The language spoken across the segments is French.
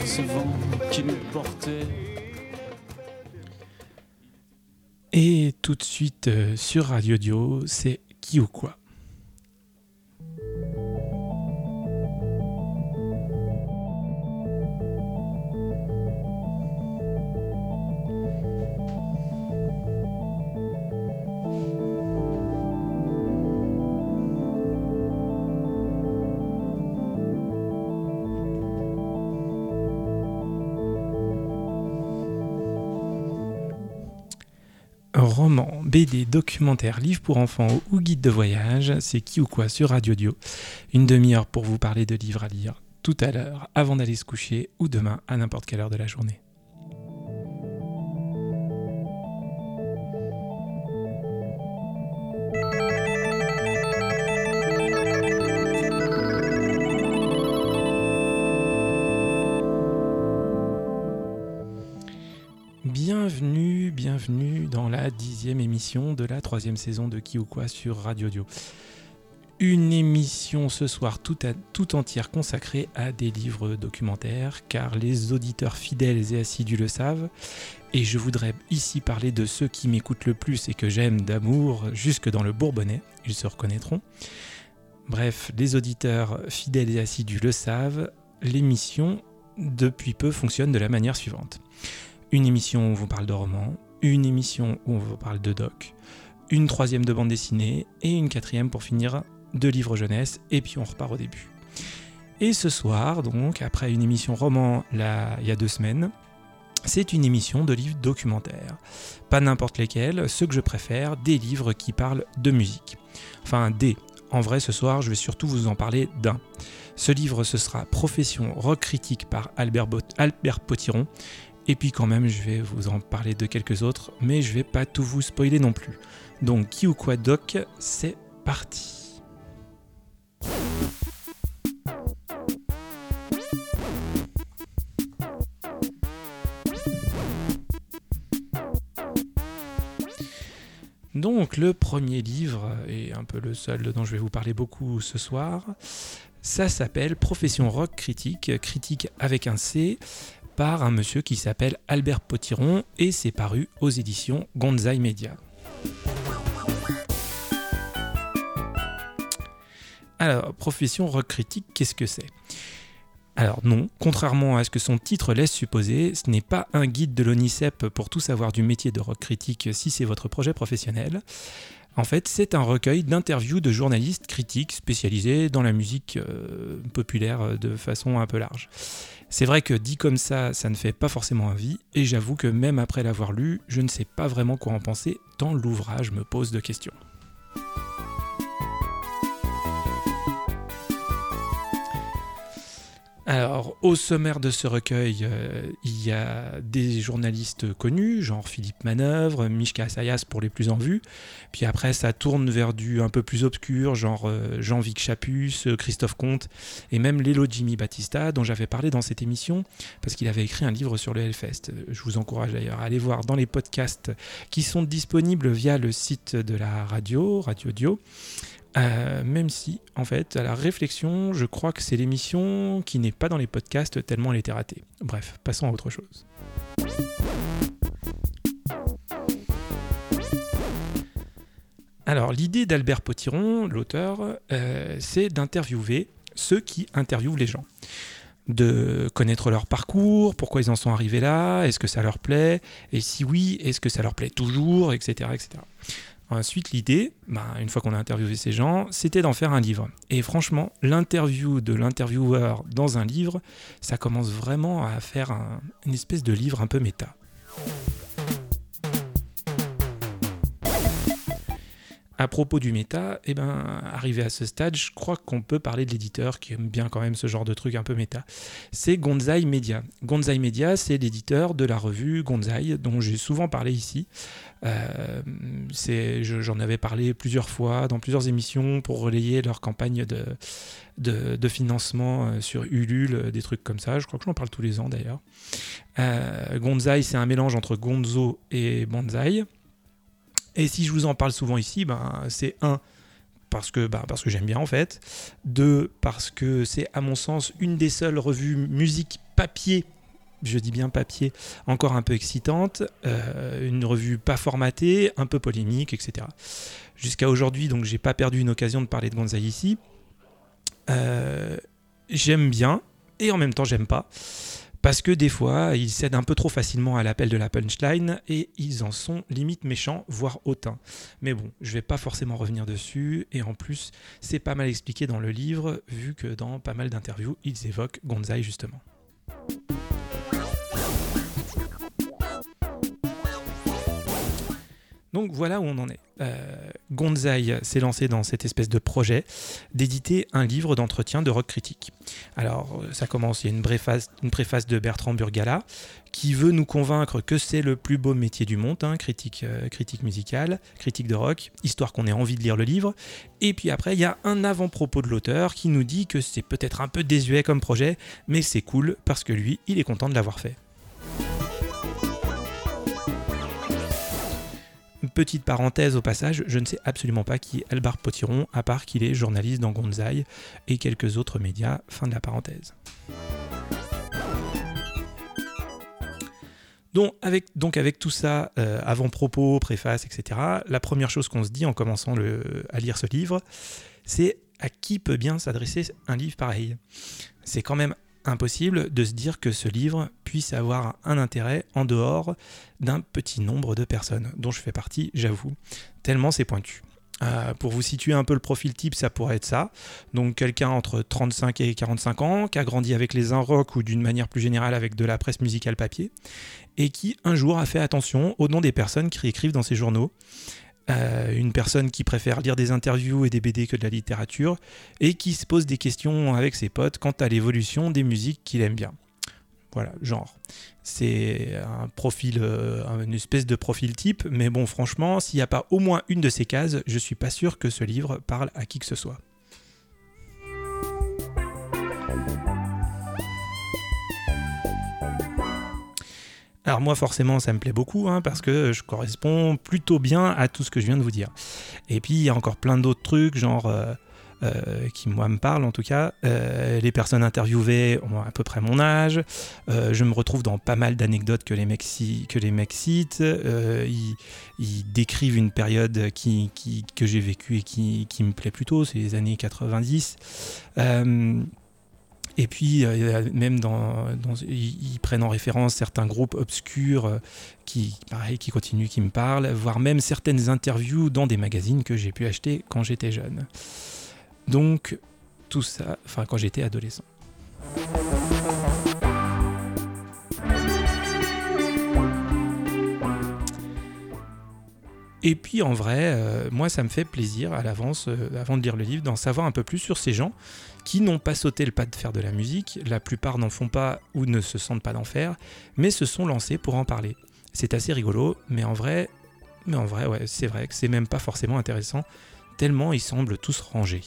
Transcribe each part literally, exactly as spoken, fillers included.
ce vent qui nous portait. Et tout de suite euh, sur Radio Dio, c'est Qui ou quoi. Roman, B D, documentaire, livre pour enfants ou guide de voyage, c'est Qui ou quoi sur Radio Dio. Une demi-heure pour vous parler de livres à lire tout à l'heure, avant d'aller se coucher ou demain à n'importe quelle heure de la journée. Bienvenue, bienvenue dans la dixième émission de la troisième saison de Qui ou quoi sur Radio Dio. Une émission ce soir tout, à, tout entière consacrée à des livres documentaires, car les auditeurs fidèles et assidus le savent, et je voudrais ici parler de ceux qui m'écoutent le plus et que j'aime d'amour jusque dans le Bourbonnais, ils se reconnaîtront. Bref, les auditeurs fidèles et assidus le savent, l'émission depuis peu fonctionne de la manière suivante. Une émission où on vous parle de romans, une émission où on vous parle de doc, une troisième de bande dessinée et une quatrième pour finir de livres jeunesse, et puis on repart au début. Et ce soir, donc, après une émission roman là, il y a deux semaines, c'est une émission de livres documentaires. Pas n'importe lesquels, ceux que je préfère, des livres qui parlent de musique. Enfin, des. En vrai, ce soir, je vais surtout vous en parler d'un. Ce livre, ce sera Profession rock critique par Albert, Bo- Albert Potiron. Et puis quand même, je vais vous en parler de quelques autres, mais je vais pas tout vous spoiler non plus. Donc, Qui ou quoi doc, c'est parti. Donc, le premier livre, et un peu le seul dont je vais vous parler beaucoup ce soir, ça s'appelle Profession rock critique, critique avec un C, par un monsieur qui s'appelle Albert Potiron, et c'est paru aux éditions Gonzai Media. Alors, Profession rock critique, qu'est-ce que c'est ? Alors non, contrairement à ce que son titre laisse supposer, ce n'est pas un guide de l'ONICEP pour tout savoir du métier de rock critique si c'est votre projet professionnel. En fait, c'est un recueil d'interviews de journalistes critiques spécialisés dans la musique euh, populaire de façon un peu large. C'est vrai que dit comme ça, ça ne fait pas forcément envie, et j'avoue que même après l'avoir lu, je ne sais pas vraiment quoi en penser, tant l'ouvrage me pose de questions. Alors, au sommaire de ce recueil, euh, il y a des journalistes connus, genre Philippe Manœuvre, Mishka Assayas pour les plus en vue. Puis après, ça tourne vers du un peu plus obscur, genre euh, Jean-Vic Chapus, euh, Christophe Comte, et même Lelo Jimmy Battista, dont j'avais parlé dans cette émission, parce qu'il avait écrit un livre sur le Hellfest. Je vous encourage d'ailleurs à aller voir dans les podcasts qui sont disponibles via le site de la radio, Radio Dio. Euh, même si, en fait, à la réflexion, je crois que c'est l'émission qui n'est pas dans les podcasts tellement elle était ratée. Bref, passons à autre chose. Alors, l'idée d'Albert Potiron, l'auteur, euh, c'est d'interviewer ceux qui interviewent les gens. De connaître leur parcours, pourquoi ils en sont arrivés là, est-ce que ça leur plaît, et si oui, est-ce que ça leur plaît toujours, et cetera, et cetera. Ensuite, l'idée, ben, une fois qu'on a interviewé ces gens, c'était d'en faire un livre. Et franchement, l'interview de l'intervieweur dans un livre, ça commence vraiment à faire un, une espèce de livre un peu méta. À propos du méta, eh ben, arrivé à ce stade, je crois qu'on peut parler de l'éditeur qui aime bien quand même ce genre de truc un peu méta. C'est Gonzai Media. Gonzai Media, c'est l'éditeur de la revue Gonzai, dont j'ai souvent parlé ici. Euh, c'est, je, j'en avais parlé plusieurs fois dans plusieurs émissions pour relayer leur campagne de, de, de financement sur Ulule, des trucs comme ça. Je crois que j'en parle tous les ans d'ailleurs. Euh, Gonzai, c'est un mélange entre Gonzo et Banzai. Et si je vous en parle souvent ici, ben, c'est un, parce que, ben, parce que j'aime bien en fait. Deux, parce que c'est à mon sens une des seules revues musique papier je dis bien papier, encore un peu excitante, euh, une revue pas formatée, un peu polémique, et cetera. Jusqu'à aujourd'hui, donc j'ai pas perdu une occasion de parler de Gonzaï ici. Euh, j'aime bien, et en même temps j'aime pas, parce que des fois, ils cèdent un peu trop facilement à l'appel de la punchline, et ils en sont limite méchants, voire hautains. Mais bon, je vais pas forcément revenir dessus, et en plus, c'est pas mal expliqué dans le livre, vu que dans pas mal d'interviews, ils évoquent Gonzaï justement. Donc voilà où on en est. Euh, Gonzaï s'est lancé dans cette espèce de projet d'éditer un livre d'entretien de rock critique. Alors ça commence, il y a une préface, une préface de Bertrand Burgala qui veut nous convaincre que c'est le plus beau métier du monde, hein, critique, euh, critique musicale, critique de rock, histoire qu'on ait envie de lire le livre. Et puis après, il y a un avant-propos de l'auteur qui nous dit que c'est peut-être un peu désuet comme projet, mais c'est cool parce que lui, il est content de l'avoir fait. Petite parenthèse au passage, je ne sais absolument pas qui est Albert Potiron, à part qu'il est journaliste dans Gonzaï et quelques autres médias. Fin de la parenthèse. Donc avec, donc avec tout ça, euh, avant-propos, préface, et cetera, la première chose qu'on se dit en commençant le, à lire ce livre, c'est à qui peut bien s'adresser un livre pareil ? C'est quand même impossible de se dire que ce livre puisse avoir un intérêt en dehors d'un petit nombre de personnes, dont je fais partie, j'avoue, tellement c'est pointu. Euh, pour vous situer un peu le profil type, ça pourrait être ça. Donc quelqu'un entre trente-cinq et quarante-cinq ans, qui a grandi avec les un-rock ou d'une manière plus générale avec de la presse musicale papier, et qui un jour a fait attention au nom des personnes qui écrivent dans ses journaux. Euh, une personne qui préfère lire des interviews et des B D que de la littérature, et qui se pose des questions avec ses potes quant à l'évolution des musiques qu'il aime bien. Voilà, genre. C'est un profil, euh, une espèce de profil type, mais bon, franchement, s'il n'y a pas au moins une de ces cases, je suis pas sûr que ce livre parle à qui que ce soit. Alors moi forcément ça me plaît beaucoup hein, parce que je corresponds plutôt bien à tout ce que je viens de vous dire. Et puis il y a encore plein d'autres trucs genre euh, euh, qui moi me parlent en tout cas. Euh, les personnes interviewées ont à peu près mon âge. Euh, je me retrouve dans pas mal d'anecdotes que les mecs, ci- que les mecs citent. Euh, ils, ils décrivent une période qui, qui, que j'ai vécue et qui, qui me plaît plutôt, c'est les années quatre-vingt-dix. Euh, Et puis, euh, même, dans, dans, ils, ils prennent en référence certains groupes obscurs euh, qui, pareil, qui continuent, qui me parlent, voire même certaines interviews dans des magazines que j'ai pu acheter quand j'étais jeune. Donc, tout ça, enfin, quand j'étais adolescent. Et puis en vrai, euh, moi ça me fait plaisir à l'avance, euh, avant de lire le livre, d'en savoir un peu plus sur ces gens qui n'ont pas sauté le pas de faire de la musique, la plupart n'en font pas ou ne se sentent pas d'en faire, mais se sont lancés pour en parler. C'est assez rigolo, mais en vrai, mais en vrai ouais, c'est vrai que c'est même pas forcément intéressant, tellement ils semblent tous rangés.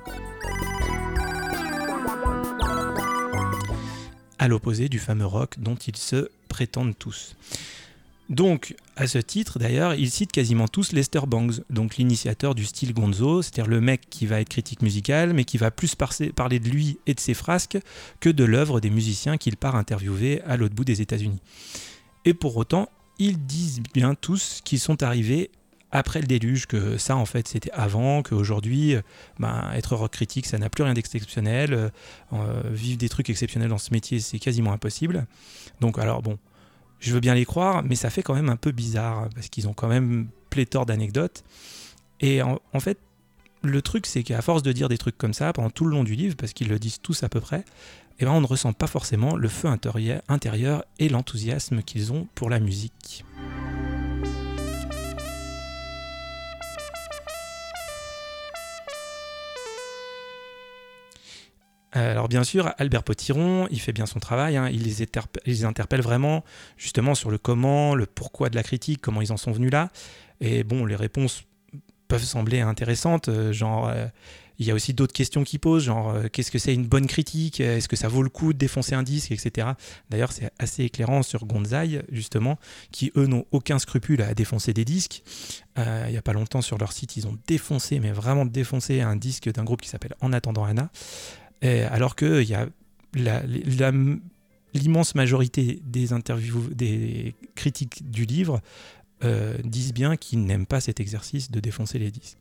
À l'opposé du fameux rock dont ils se prétendent tous. Donc, à ce titre, d'ailleurs, ils citent quasiment tous Lester Bangs, donc l'initiateur du style gonzo, c'est-à-dire le mec qui va être critique musical, mais qui va plus par- parler de lui et de ses frasques que de l'œuvre des musiciens qu'il part interviewer à l'autre bout des États-Unis. Et pour autant, ils disent bien tous qu'ils sont arrivés après le déluge, que ça, en fait, c'était avant, qu'aujourd'hui, ben, être rock critique, ça n'a plus rien d'exceptionnel, euh, vivre des trucs exceptionnels dans ce métier, c'est quasiment impossible. Donc, alors, bon, je veux bien les croire, mais ça fait quand même un peu bizarre, parce qu'ils ont quand même pléthore d'anecdotes. Et en, en fait, le truc, c'est qu'à force de dire des trucs comme ça, pendant tout le long du livre, parce qu'ils le disent tous à peu près, eh ben, on ne ressent pas forcément le feu intérieur, intérieur et l'enthousiasme qu'ils ont pour la musique. Alors bien sûr, Albert Potiron, il fait bien son travail, hein, il, les interpe- il les interpelle vraiment justement sur le comment, le pourquoi de la critique, comment ils en sont venus là. Et bon, les réponses peuvent sembler intéressantes, euh, genre euh, il y a aussi d'autres questions qu'il pose, genre euh, qu'est-ce que c'est une bonne critique, est-ce que ça vaut le coup de défoncer un disque, et cetera. D'ailleurs, c'est assez éclairant sur Gonzaï, justement, qui eux n'ont aucun scrupule à défoncer des disques. Euh, il n'y a pas longtemps sur leur site, ils ont défoncé, mais vraiment défoncé un disque d'un groupe qui s'appelle En attendant Anna. Et alors que y a la, la, l'immense majorité des interviews, des critiques du livre euh, disent bien qu'ils n'aiment pas cet exercice de défoncer les disques.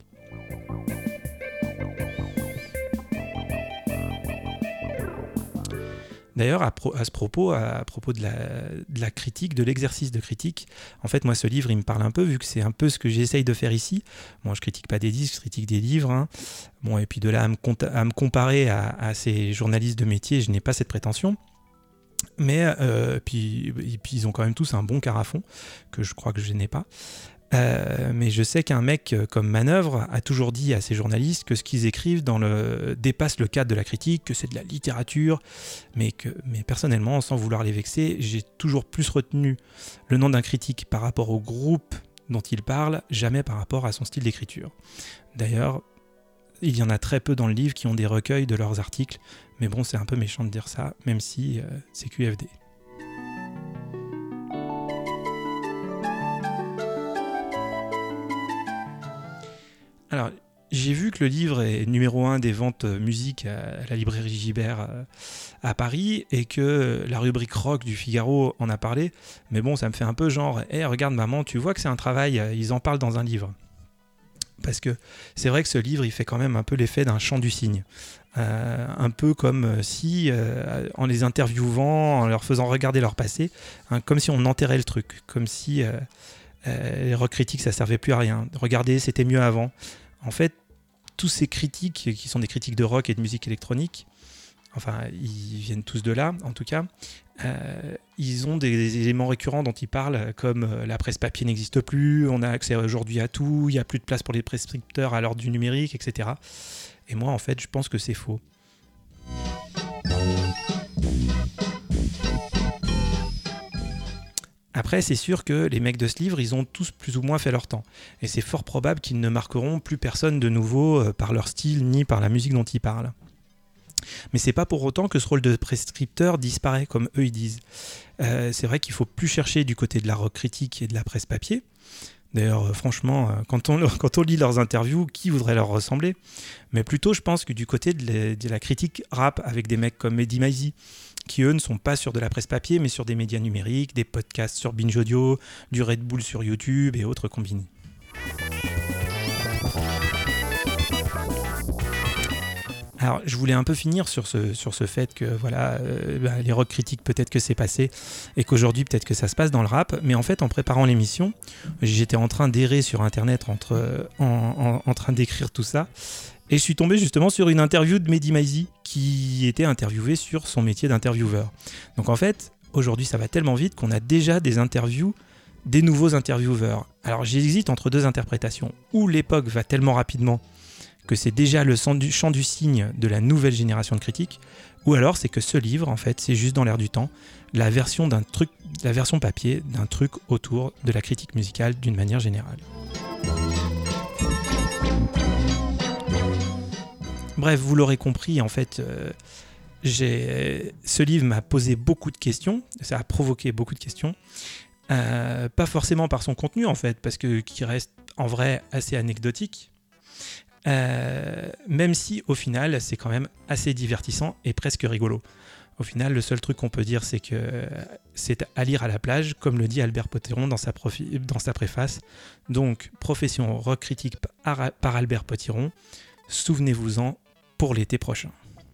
D'ailleurs, à, pro- à ce propos, à, à propos de la, de la critique, de l'exercice de critique, en fait, moi, ce livre, il me parle un peu, vu que c'est un peu ce que j'essaye de faire ici. Bon, je critique pas des disques, je critique des livres. Hein. Bon, et puis de là à me, compta- à me comparer à, à ces journalistes de métier, je n'ai pas cette prétention. Mais euh, puis, et puis, ils ont quand même tous un bon carafon, que je crois que je n'ai pas. Euh, mais je sais qu'un mec comme Manœuvre a toujours dit à ses journalistes que ce qu'ils écrivent dans le, dépasse le cadre de la critique, que c'est de la littérature, mais, que, mais personnellement, sans vouloir les vexer, j'ai toujours plus retenu le nom d'un critique par rapport au groupe dont il parle, jamais par rapport à son style d'écriture. D'ailleurs, il y en a très peu dans le livre qui ont des recueils de leurs articles, mais bon, c'est un peu méchant de dire ça, même si euh, c'est Q F D. Alors, j'ai vu que le livre est numéro un des ventes musique à la librairie Gibert à Paris et que la rubrique rock du Figaro en a parlé. Mais bon, ça me fait un peu genre « Hey, regarde maman, tu vois que c'est un travail, ils en parlent dans un livre. » Parce que c'est vrai que ce livre, il fait quand même un peu l'effet d'un chant du cygne. Euh, un peu comme si, euh, en les interviewant, en leur faisant regarder leur passé, hein, comme si on enterrait le truc, comme si euh, euh, les rock critiques, ça servait plus à rien. Regardez, c'était mieux avant. En fait, tous ces critiques, qui sont des critiques de rock et de musique électronique, enfin, ils viennent tous de là, en tout cas, euh, ils ont des, des éléments récurrents dont ils parlent, comme euh, la presse papier n'existe plus, on a accès aujourd'hui à tout, il n'y a plus de place pour les prescripteurs à l'heure du numérique, et cetera. Et moi, en fait, je pense que c'est faux. Après, c'est sûr que les mecs de ce livre, ils ont tous plus ou moins fait leur temps. Et c'est fort probable qu'ils ne marqueront plus personne de nouveau euh, par leur style ni par la musique dont ils parlent. Mais c'est pas pour autant que ce rôle de prescripteur disparaît, comme eux ils disent. Euh, c'est vrai qu'il faut plus chercher du côté de la rock critique et de la presse papier. D'ailleurs, euh, franchement, euh, quand, on, quand on lit leurs interviews, qui voudrait leur ressembler ? Mais plutôt, je pense que du côté de la, de la critique rap, avec des mecs comme Mehdi Maizi, qui eux ne sont pas sur de la presse papier, mais sur des médias numériques, des podcasts sur Binge Audio, du Red Bull sur YouTube et autres combinés. Alors, je voulais un peu finir sur ce, sur ce fait que voilà, euh, bah, les rock critiques, peut-être que c'est passé, et qu'aujourd'hui, peut-être que ça se passe dans le rap. Mais en fait, en préparant l'émission, j'étais en train d'errer sur Internet, entre, en, en, en train d'écrire tout ça, et je suis tombé justement sur une interview de Mehdi Maizi, qui était interviewé sur son métier d'intervieweur. Donc en fait, aujourd'hui, ça va tellement vite qu'on a déjà des interviews des nouveaux intervieweurs. Alors, j'hésite entre deux interprétations. Ou l'époque va tellement rapidement que c'est déjà le chant du cygne de la nouvelle génération de critiques, ou alors c'est que ce livre, en fait, c'est juste dans l'air du temps, la version d'un truc, la version papier d'un truc autour de la critique musicale d'une manière générale. Bref, vous l'aurez compris, en fait, euh, j'ai... ce livre m'a posé beaucoup de questions, ça a provoqué beaucoup de questions, euh, pas forcément par son contenu, en fait, parce que qui reste en vrai assez anecdotique, Euh, même si au final c'est quand même assez divertissant et presque rigolo. Au final, le seul truc qu'on peut dire, c'est que c'est à lire à la plage, comme le dit Albert Potiron dans sa, profi- dans sa préface. Donc, profession rock critique par, par Albert Potiron, souvenez-vous-en pour l'été prochain.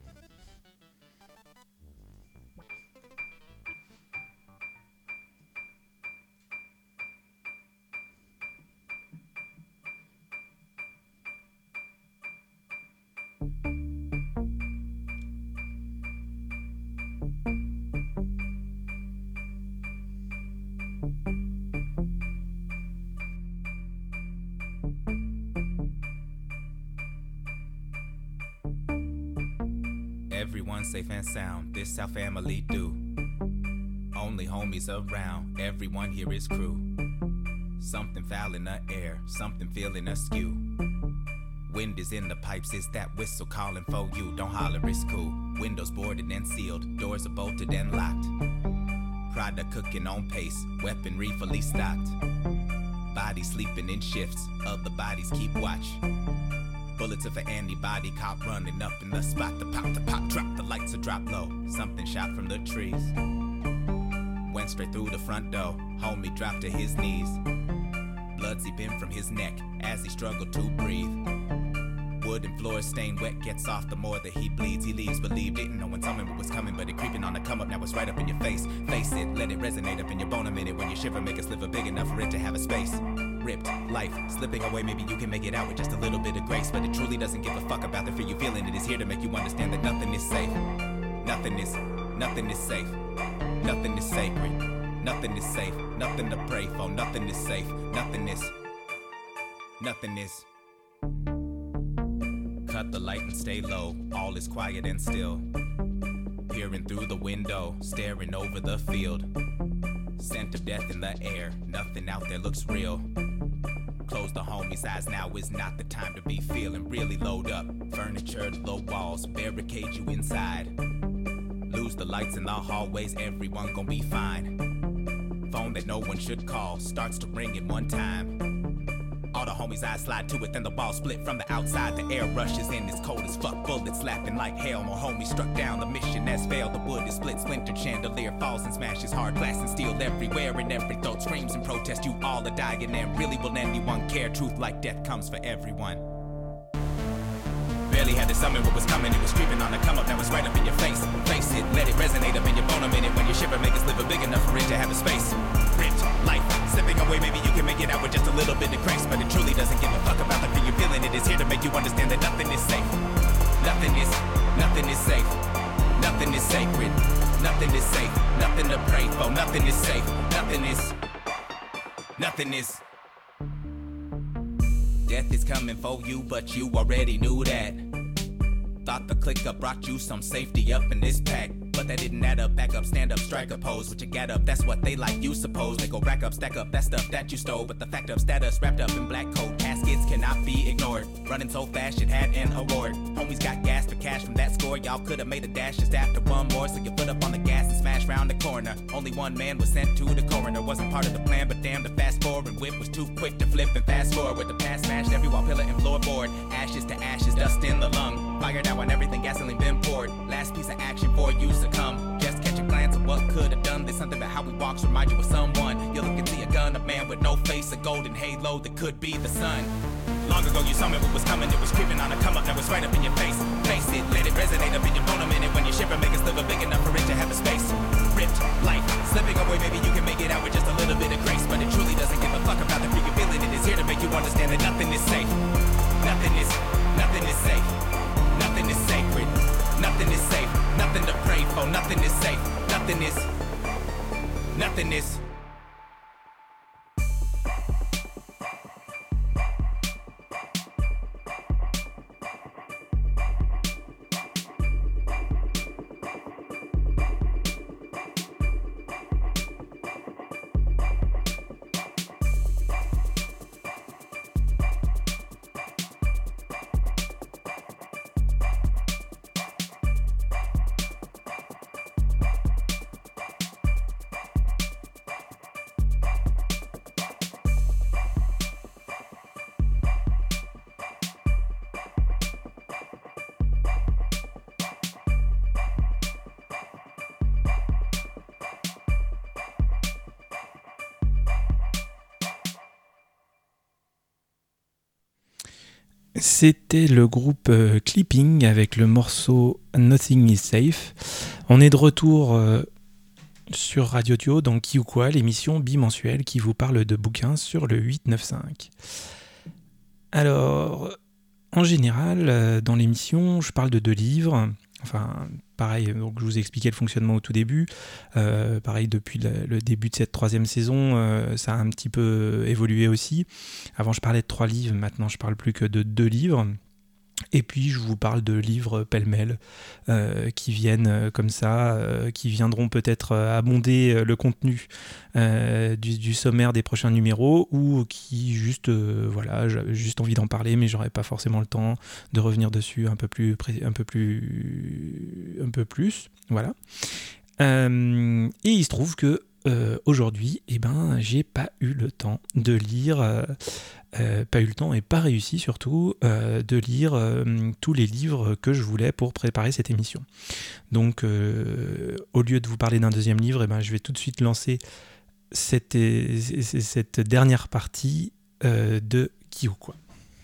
Everyone safe and sound, this our family do. Only homies around, everyone here is crew. Something foul in the air, something feeling askew. Wind is in the pipes, it's that whistle calling for you. Don't holler, it's cool. Windows boarded and sealed, doors are bolted and locked. Product cooking on pace, weaponry fully stocked. Bodies sleeping in shifts, other bodies keep watch. Bullets of an antibody cop running up in the spot. The pop, the pop, drop, the lights are drop low. Something shot from the trees. walked straight through the front door. Homie dropped to his knees. Blood seeping from his neck as he struggled to breathe. Wood and floor stained wet, gets off the more that he bleeds. He leaves, believe, didn't know when something was coming, but it creeping on the come up, now it's right up in your face. Face it, let it resonate up in your bone a minute. When you shiver, make a sliver big enough for it to have a space. Ripped, life, slipping away, maybe you can make it out with just a little bit of grace. But it truly doesn't give a fuck about the fear you feeling. It is here to make you understand that nothing is safe. Nothing is, nothing is safe. Nothing is sacred. Nothing is safe. Nothing to pray for. Nothing is safe. Nothing is, nothing is. Cut the light and stay low, all is quiet and still. Peering through the window, staring over the field. Scent of death in the air, nothing out there looks real. Close the homie's eyes, now is not the time to be feeling. Really load up, furniture, low walls, barricade you inside. Lose the lights in the hallways, everyone gon' be fine. Phone that no one should call, starts to ring at one time. All the homies' eyes slide to it, then the wall split from the outside. The air rushes in, it's cold as fuck, bullets slapping like hail. More homies struck down, the mission has failed. The wood is split, splintered, chandelier falls and smashes. Hard glass and steel everywhere, and every throat screams in protest. You all are dying, and really will anyone care? Truth like death comes for everyone. Barely had to summon what was coming, it was creeping on the come up, now it's right up in your face. Face it, let it resonate up in your bone a minute. When you shiver, make a sliver big enough for it to have a space. Ripped, life, slipping away, maybe you can make it out with just a little bit of grace. But it truly doesn't give a fuck about the fear you're feeling. It is here to make you understand that nothing is safe. Nothing is, nothing is safe. Nothing is sacred. Nothing is safe. Nothing to pray for. Nothing is safe. Nothing is, nothing is. Death is coming for you, but you already knew that. Thought the click up brought you some safety up in this pack, but that didn't add up. Back up, stand up, strike a pose. What you got up, that's what they like, you suppose. They go rack up, stack up, that stuff that you stole. But the fact of status wrapped up in black coat caskets cannot be ignored. Running so fast, it had an award. Homies got gas for cash from that score. Y'all could've made a dash just after one more. So you put up on the gas and smash round the corner. Only one man was sent to the coroner. Wasn't part of the plan, but damn, the fast forward whip was too quick to flip and fast forward. The past smashed every wall, pillar, and floorboard. Ashes to ashes, dust in the lung. Fired out on everything, gasoline been poured. Last piece of action for you succumb. Just catch a glance of what could have done. There's something about how we walk, remind you of someone. You look and see a gun, a man with no face, a golden halo that could be the sun. Long ago you summoned what was coming, it was creeping on a come up, now it's right up in your face. Face it, let it resonate up in your bone a minute. When you shiver, make a sliver big enough for it to have a space. Ripped, life, slipping away, maybe you can make it out with just a little bit of grace. But it truly doesn't give a fuck about the fear you're feeling. It is here to make you understand that nothing is safe. Nothing is, nothing is safe. Nothing is sacred. Nothing is safe. Nothing to pray for. Nothing is safe. Nothing is, nothing is. C'était le groupe euh, Clipping avec le morceau Nothing is Safe. On est de retour euh, sur Radio Dio dans Qui ou Quoi, l'émission bimensuelle qui vous parle de bouquins sur le huit neuf cinq. Alors, en général, euh, dans l'émission, je parle de deux livres. Enfin, pareil, donc je vous ai expliqué le fonctionnement au tout début. Euh, pareil, depuis le, le début de cette troisième saison, euh, ça a un petit peu évolué aussi. Avant, je parlais de trois livres, maintenant je parle plus que de deux livres. Et puis, je vous parle de livres pêle-mêle euh, qui viennent euh, comme ça, euh, qui viendront peut-être euh, abonder euh, le contenu euh, du, du sommaire des prochains numéros, ou qui juste, euh, voilà, j'ai juste envie d'en parler, mais j'aurais pas forcément le temps de revenir dessus un peu plus, un peu plus, un peu plus, voilà. Euh, et il se trouve que euh, aujourd'hui, eh ben, j'ai pas eu le temps de lire, euh, euh, pas eu le temps et pas réussi surtout euh, de lire euh, tous les livres que je voulais pour préparer cette émission. Donc, euh, au lieu de vous parler d'un deuxième livre, eh ben, je vais tout de suite lancer cette, cette dernière partie euh, de Qui ou Quoi.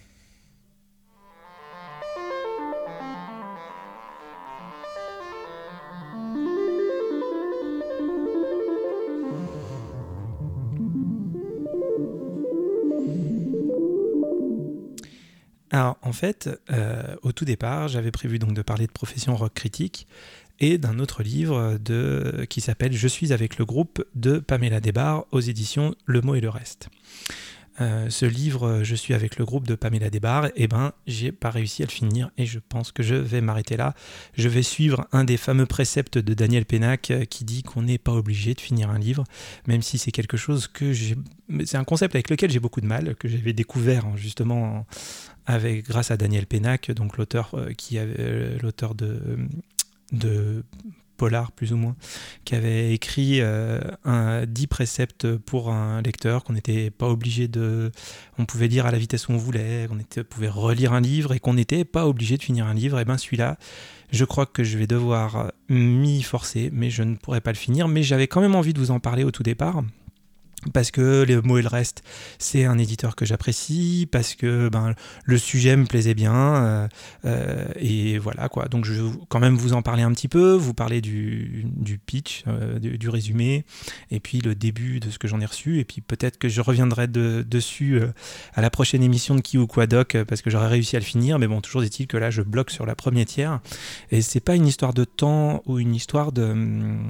Alors en fait, euh, au tout départ, j'avais prévu donc de parler de Profession rock critique et d'un autre livre de, qui s'appelle Je suis avec le groupe de Pamela Desbarres aux éditions Le Mot et le Reste. Euh, ce livre, Je suis avec le groupe de Pamela Desbarres, eh ben, j'ai pas réussi à le finir et je pense que je vais m'arrêter là. Je vais suivre un des fameux préceptes de Daniel Pénac qui dit qu'on n'est pas obligé de finir un livre, même si c'est quelque chose que j'ai... C'est un concept avec lequel j'ai beaucoup de mal, que j'avais découvert justement avec, grâce à Daniel Pénac, donc l'auteur, qui avait, euh, l'auteur de... de polar plus ou moins, qui avait écrit euh, un, dix préceptes pour un lecteur, qu'on n'était pas obligé de... On pouvait lire à la vitesse où on voulait, qu'on était, pouvait relire un livre et qu'on n'était pas obligé de finir un livre. Et bien celui-là, je crois que je vais devoir m'y forcer, mais je ne pourrai pas le finir. Mais j'avais quand même envie de vous en parler au tout départ, parce que Les Mots et le Reste, c'est un éditeur que j'apprécie, parce que ben, le sujet me plaisait bien, euh, euh, et voilà quoi. Donc je vais quand même vous en parler un petit peu, vous parler du, du pitch, euh, du, du résumé, et puis le début de ce que j'en ai reçu, et puis peut-être que je reviendrai de, dessus euh, à la prochaine émission de Qui ou Quoi Doc, parce que j'aurais réussi à le finir, mais bon, toujours est-il que là je bloque sur la première tiers, et c'est pas une histoire de temps ou une histoire de... Hum,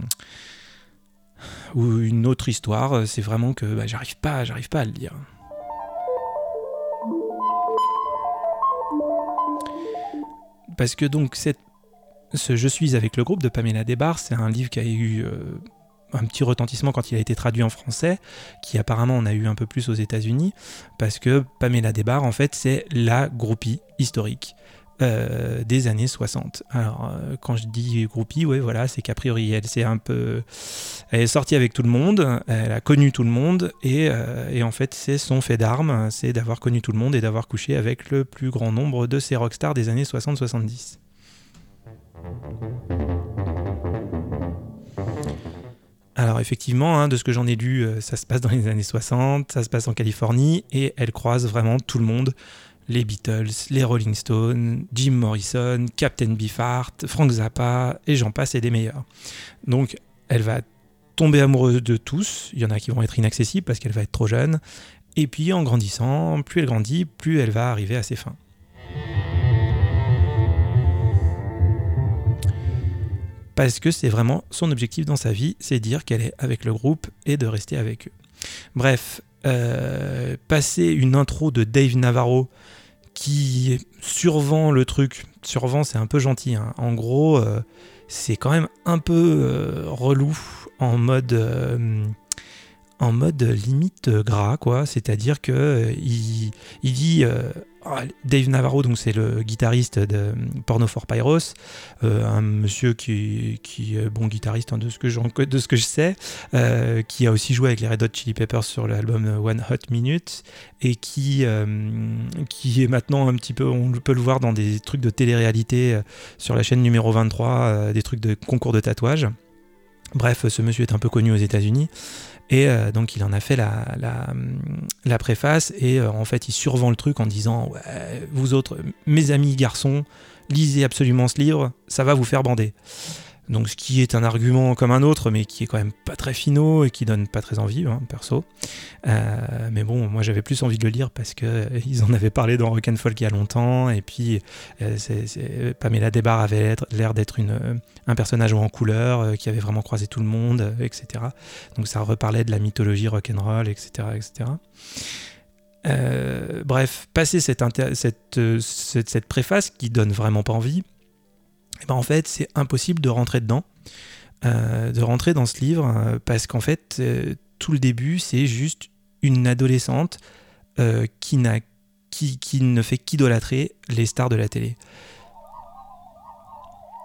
ou une autre histoire, c'est vraiment que bah, j'arrive pas, j'arrive pas à le lire. Parce que donc cette, ce Je suis avec le groupe de Pamela Desbarres, c'est un livre qui a eu euh, un petit retentissement quand il a été traduit en français, qui apparemment on a eu un peu plus aux États-Unis, parce que Pamela Desbarres en fait c'est la groupie historique Euh, des années soixante. Alors, euh, quand je dis groupie, ouais, voilà, c'est qu'a priori, elle s'est un peu... Elle est sortie avec tout le monde, elle a connu tout le monde, et, euh, et en fait, c'est son fait d'armes, c'est d'avoir connu tout le monde et d'avoir couché avec le plus grand nombre de ces rockstars des années soixante soixante-dix. Alors effectivement, hein, de ce que j'en ai lu, euh, ça se passe dans les années soixante, ça se passe en Californie, et elle croise vraiment tout le monde. Les Beatles, les Rolling Stones, Jim Morrison, Captain Beefheart, Frank Zappa, et j'en passe et des meilleurs. Donc elle va tomber amoureuse de tous, il y en a qui vont être inaccessibles parce qu'elle va être trop jeune, et puis en grandissant, plus elle grandit, plus elle va arriver à ses fins. Parce que c'est vraiment son objectif dans sa vie, c'est dire qu'elle est avec le groupe et de rester avec eux. Bref, euh, passer une intro de Dave Navarro qui survend le truc, survend c'est un peu gentil, hein. En gros euh, c'est quand même un peu euh, relou en mode... Euh, en mode limite gras, quoi. C'est-à-dire que euh, il, il dit euh, Dave Navarro, donc c'est le guitariste de Porno for Pyros, euh, un monsieur qui, qui est bon guitariste, hein, de ce que je, de ce que je sais, euh, qui a aussi joué avec les Red Hot Chili Peppers sur l'album One Hot Minute, et qui, euh, qui est maintenant un petit peu, on peut le voir dans des trucs de télé-réalité euh, sur la chaîne numéro vingt-trois, euh, des trucs de concours de tatouage. Bref, ce monsieur est un peu connu aux États-Unis. Et euh, donc il en a fait la, la, la préface, et euh, en fait il survend le truc en disant ouais, vous autres, mes amis garçons, lisez absolument ce livre, ça va vous faire bander. Donc ce qui est un argument comme un autre, mais qui est quand même pas très finot et qui donne pas très envie, hein, perso. Euh, mais bon, moi j'avais plus envie de le lire parce que euh, ils en avaient parlé dans Rock and Folk il y a longtemps, et puis euh, c'est, c'est, Pamela Desbarres avait l'air d'être une, euh, un personnage en couleur, euh, qui avait vraiment croisé tout le monde, euh, et cetera. Donc ça reparlait de la mythologie rock'n'roll, et cetera, et cetera. Euh, bref, passer cette, inter- cette, euh, cette, cette préface qui donne vraiment pas envie, et ben en fait c'est impossible de rentrer dedans, euh, de rentrer dans ce livre, euh, parce qu'en fait euh, tout le début c'est juste une adolescente euh, qui, n'a, qui, qui ne fait qu'idolâtrer les stars de la télé.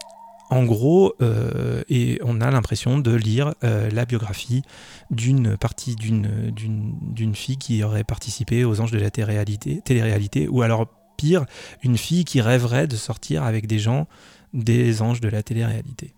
En gros, euh, et on a l'impression de lire euh, la biographie d'une partie d'une, d'une, d'une fille qui aurait participé aux Anges de la télé-réalité, télé-réalité, ou alors pire, une fille qui rêverait de sortir avec des gens des Anges de la télé-réalité.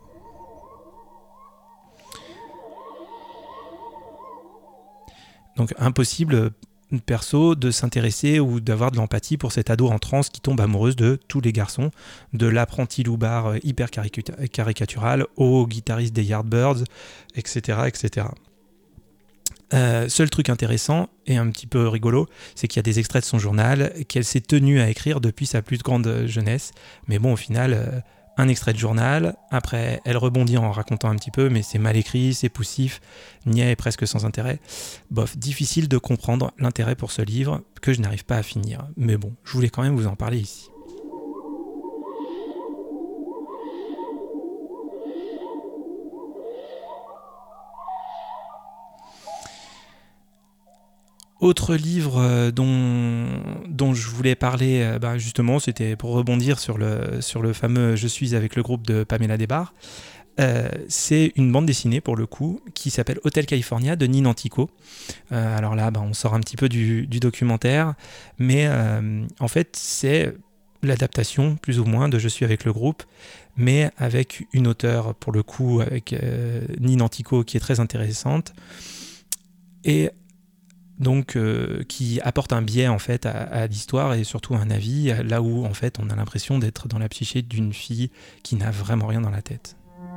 Donc impossible, perso, de s'intéresser ou d'avoir de l'empathie pour cette ado en transe qui tombe amoureuse de tous les garçons, de l'apprenti loupard hyper caricatural au guitariste des Yardbirds, et cetera, et cetera. Euh, seul truc intéressant et un petit peu rigolo, c'est qu'il y a des extraits de son journal qu'elle s'est tenue à écrire depuis sa plus grande jeunesse. Mais bon, au final, euh, un extrait de journal, après elle rebondit en racontant un petit peu, mais c'est mal écrit, c'est poussif, niais et presque sans intérêt. Bof, difficile de comprendre l'intérêt pour ce livre que je n'arrive pas à finir. Mais bon, je voulais quand même vous en parler ici. Autre livre euh, dont, dont je voulais parler, euh, bah justement, c'était pour rebondir sur le, sur le fameux « Je suis » avec le groupe de Pamela Des Barres. Euh, c'est une bande dessinée, pour le coup, qui s'appelle Hotel California de Nin Antico. Euh, alors là, bah, on sort un petit peu du, du documentaire, mais euh, en fait, c'est l'adaptation, plus ou moins, de « Je suis » avec le groupe, mais avec une auteure, pour le coup, avec euh, Nin Antico, qui est très intéressante. Et donc euh, qui apporte un biais en fait à, à l'histoire et surtout un avis, là où en fait on a l'impression d'être dans la psyché d'une fille qui n'a vraiment rien dans la tête.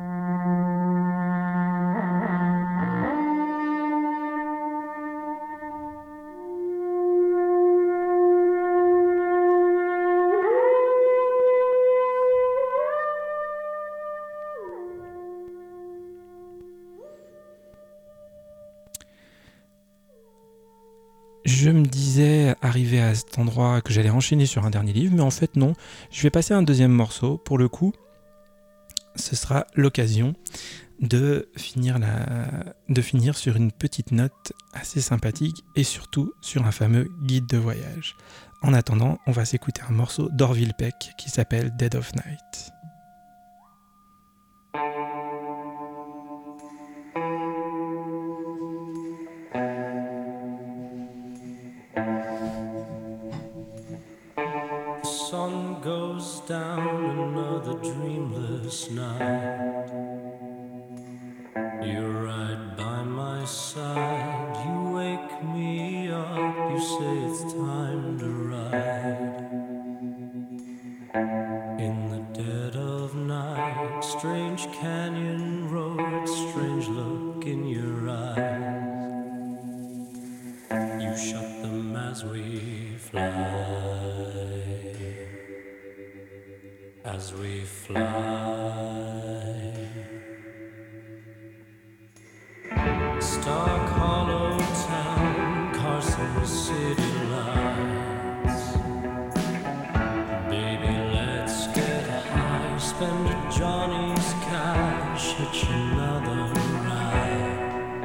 Je me disais, arrivé à cet endroit, que j'allais enchaîner sur un dernier livre, mais en fait non. Je vais passer à un deuxième morceau. Pour le coup, ce sera l'occasion de finir, la... de finir sur une petite note assez sympathique et surtout sur un fameux guide de voyage. En attendant, on va s'écouter un morceau d'Orville Peck qui s'appelle Dead of Night. Sun goes down another dreamless night. You're right by my side. You wake me up. You say it's time to ride. In the dead of night, strange canyon road, strange look in your eyes. You shut them as we fly. As we fly, Stark Hollow Town, Carson City lights. Baby, let's get high, spend a Johnny's cash, hitch another ride.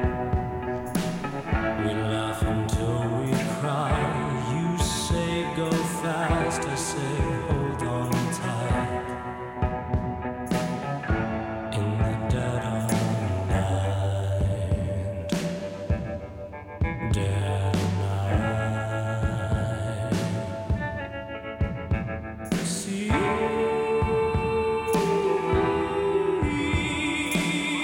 We laugh until we cry. You say go fast, I say hold on tight. See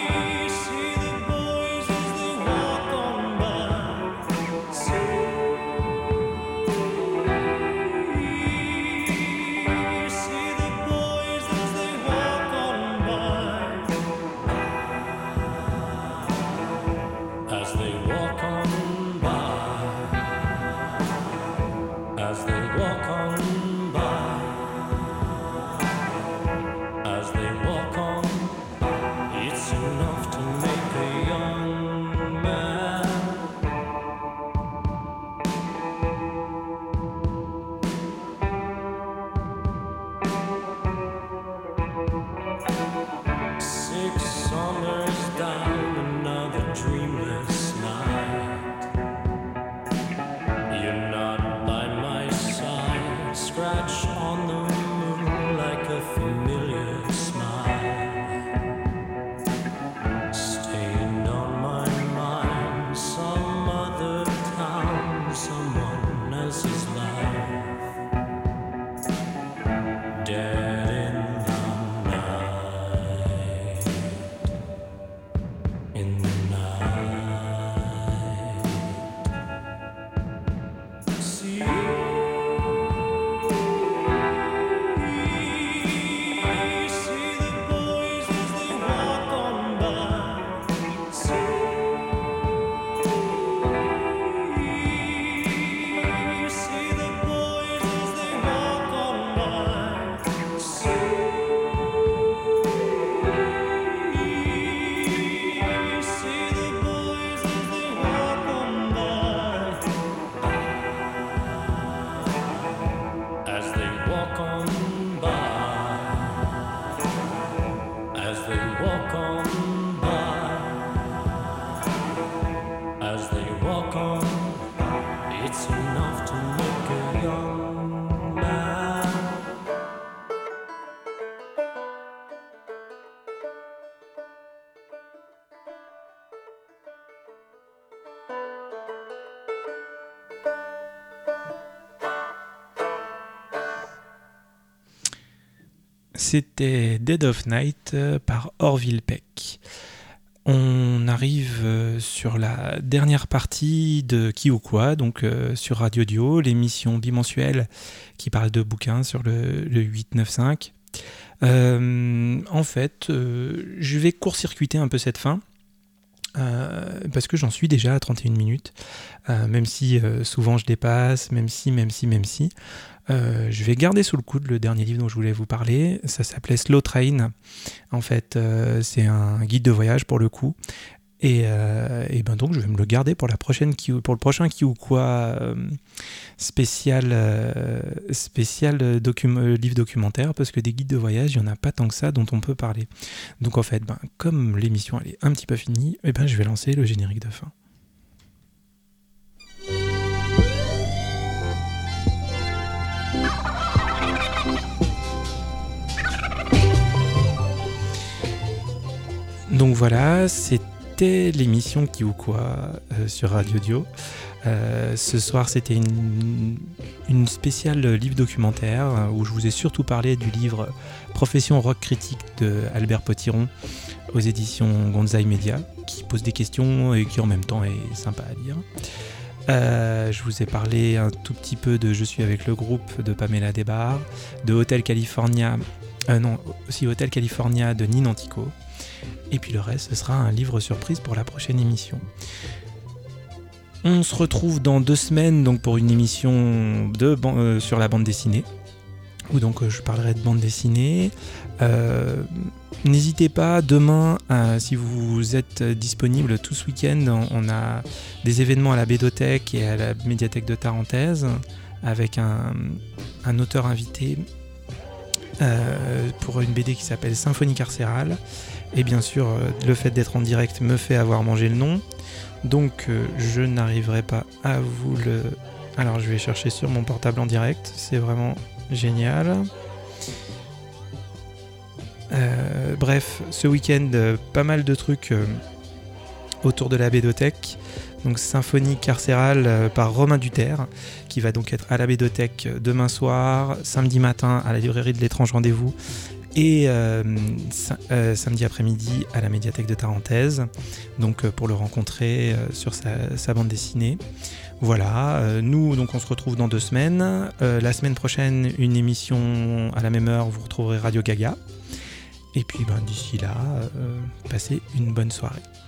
c'était Dead of Night euh, par Orville Peck. On arrive euh, sur la dernière partie de Qui ou Quoi, donc euh, sur Radio Dio, l'émission bimensuelle qui parle de bouquins sur le, le huit neuf cinq. Euh, en fait, euh, je vais court-circuiter un peu cette fin. Euh, parce que j'en suis déjà à trente et une minutes, euh, même si euh, souvent je dépasse, même si, même si, même si. Euh, je vais garder sous le coude le dernier livre dont je voulais vous parler. Ça s'appelait Slow Train. En fait, euh, c'est un guide de voyage pour le coup. Et, euh, et ben donc, je vais me le garder pour, la prochaine qui, pour le prochain Qui ou Quoi euh, spécial, euh, spécial docu- euh, livre documentaire, parce que des guides de voyage, il n'y en a pas tant que ça dont on peut parler. Donc en fait, ben, comme l'émission elle est un petit peu finie, et ben, je vais lancer le générique de fin. Donc voilà, c'était l'émission Qui ou Quoi euh, sur Radio Dio. Euh, ce soir, c'était une, une spéciale livre documentaire euh, où je vous ai surtout parlé du livre Profession rock critique de Albert Potiron aux éditions Gonzai Media, qui pose des questions et qui en même temps est sympa à lire. Euh, je vous ai parlé un tout petit peu de Je suis avec le groupe de Pamela Des Barres, de Hotel California, euh, non, aussi Hotel California de Nina Antico. Et puis le reste, ce sera un livre surprise pour la prochaine émission. On se retrouve dans deux semaines donc pour une émission de, euh, sur la bande dessinée, où donc euh, je parlerai de bande dessinée. Euh, n'hésitez pas, demain, euh, si vous êtes disponible tout ce week-end, on a des événements à la Bédothèque et à la médiathèque de Tarentaise, avec un, un auteur invité euh, pour une B D qui s'appelle Symphonie carcérale. Et bien sûr, euh, le fait d'être en direct me fait avoir mangé le nom. Donc, euh, je n'arriverai pas à vous le... Alors, je vais chercher sur mon portable en direct. C'est vraiment génial. Euh, bref, ce week-end, euh, pas mal de trucs euh, autour de la Bédothèque. Donc, Symphonie carcérale euh, par Romain Duterre, qui va donc être à la Bédothèque demain soir, samedi matin à la librairie de l'Étrange Rendez-vous, et euh, sa- euh, samedi après-midi à la médiathèque de Tarentaise, donc euh, pour le rencontrer euh, sur sa, sa bande dessinée. Voilà, euh, nous donc on se retrouve dans deux semaines. Euh, la semaine prochaine, une émission à la même heure, vous retrouverez Radio Gaga. Et puis ben, d'ici là, euh, passez une bonne soirée.